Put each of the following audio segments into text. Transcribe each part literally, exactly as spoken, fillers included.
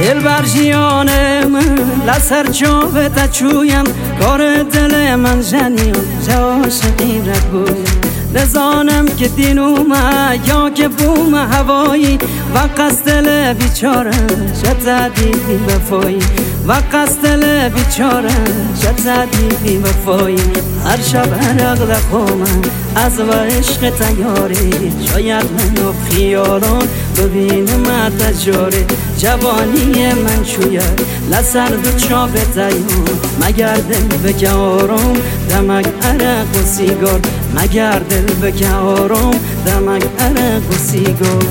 دل بر جیان من لسر چوبه تا چویم کار دل من جنیم جاشقی رگویم نزانم که دینومه یا که بوم هوایی و قصد دل بیچاره شتدی بی وفایی و قصد دل بیچاره شتدی بی وفایی هر شب عرق دخومم از و عشق تیاری شاید من و خیالان ببینم تجاری جوانی من شوید لسر دو چاپ تیار مگر دل بگه آرام دمک عرق و سیگار مگر دل بگه آرام دمک عرق و سیگار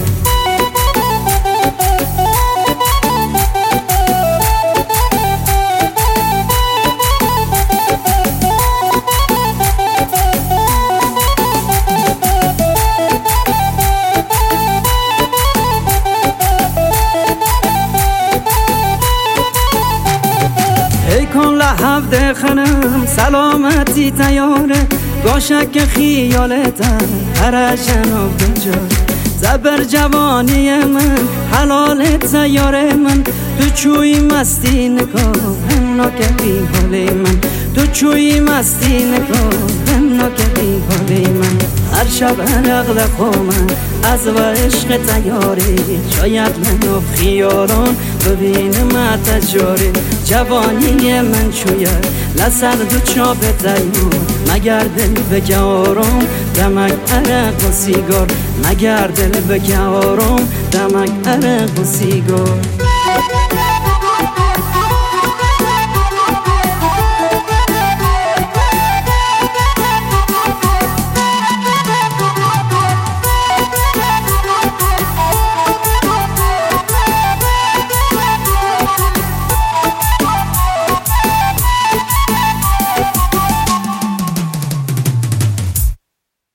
ای کن لحب دخنم سلامتی تیاره گاشک خیالتم هر جناب دنجار زبر جوانی من حلال تیاره من تو چوی مستی نکام هم نکبی حالی من تو چوی مستی نکام هم نکبی حالی من هر شب عرق دخومم از و عشق تیاری شاید من و خیالان ببینم تجاری جوانی من شوید لسر دو چاپ تیار مگر دل بگه آرام دمک عرق و سیگار مگر دل بگه آرام دمک عرق و سیگار